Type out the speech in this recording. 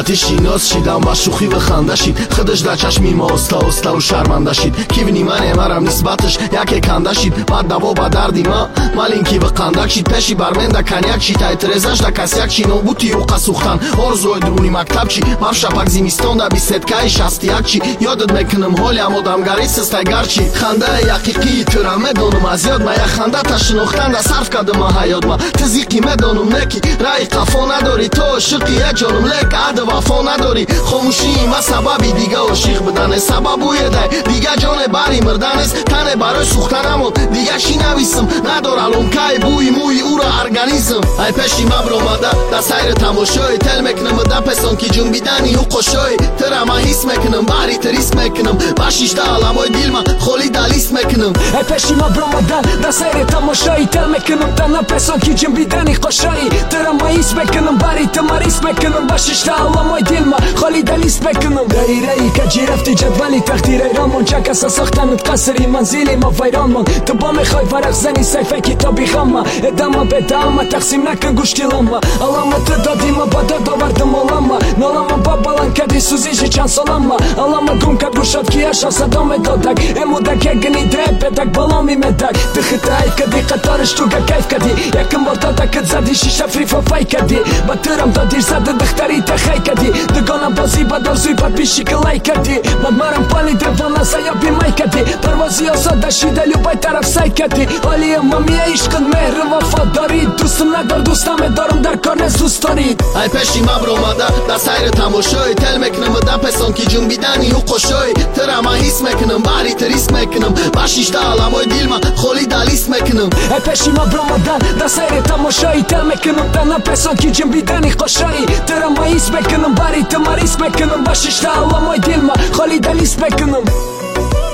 آتیشی ناز شیدم و شوخی و خنده شید خودش در چشمی ما استا و شرمنده شید کی بینی من مرم نسبتش یک کنده شید بعد دوا با دردی ما مالینکی و قندک شید پیشی برمنده کنیک شید ایترزش در کسیک شید نوبوتی و قسوختن ارزوی درونی مکتب چی مف شپک زیمیستان در 21 61 چی یادت میکنم حالی هم آدمگری سسته گرچی خنده یقیقی ترم میدانم از یاد ما یک خنده تشناختن در صرف کردم حیات ما تزیقی میدانم نکی رای قفا نداری تو عشقی جانم لک عد وفا نداری خاموشی ما سببی دیگه عاشق بدن سبب بوی ده دیگه جان بری مردن است تن برای سوختنم دیگه شی نویسم نداره لونکای بوی موی او را ارگانیزم ای پشی مبر اومده در سیر تماشای تل میکنم در پسان کی جنبیدنی و قشای ترا ما حس میکنم بری تریس میکنم باشیش در علمای دیل ما خولی دلیس میکنم ای پشی مبر اومده در سیر تماشای تل میکنم در پسان کی جنبیدنی قشای ترا ما حس میکنم بری تمریس میکنم باشیش در علمای دیل ما خولی دلیس میکنم ری که جرفتی جدولی تقدیر ایران چه کسا ساختنت قصری منزلی ما ویران من تو با میخوای فرق زنی صفحه کتابی خمه ادامه بدامه تقسیم نکن گوش دیلمه علامت دادیمه بادا داوردم علامه نالامه با بلند کردی سوزیشی چند سالمه علامه گم کرد گوشت کیش صدام دادک امودک یگنی ده بدک بالامی مدک دخیتای کدی قطارش تو کیف کدی یکم با دادکت زدی شیشه فریفا فای کدی با ترم دادیر زده دختری تخی کدی دگانم بازی با درزوی بر پیشی کلای کدی مدمرم پانی دوانا زیابی مای کدی پروازی آزاده شیده لوبای طرف سای کدی حالی مامی عشقت مهر وفاداری دوستم ندار دوستم دارم در کار دوست دارید ای پشی مبر اومده در سیر تماشای تل میکنم در پسان کی جنبیدنی و قشای ترا ما حس میکنم بری تریس میکنم باشیش در علمای دیل ما خولی دلیس میکنم ای پشی مبر اومده در سیر تماشای تل میکنم در پسان کی جنبیدنی قشای ترا ما حس میکنم بری تمریس میکنم باشیش در علمای دیل ما خولی دلیس میکنم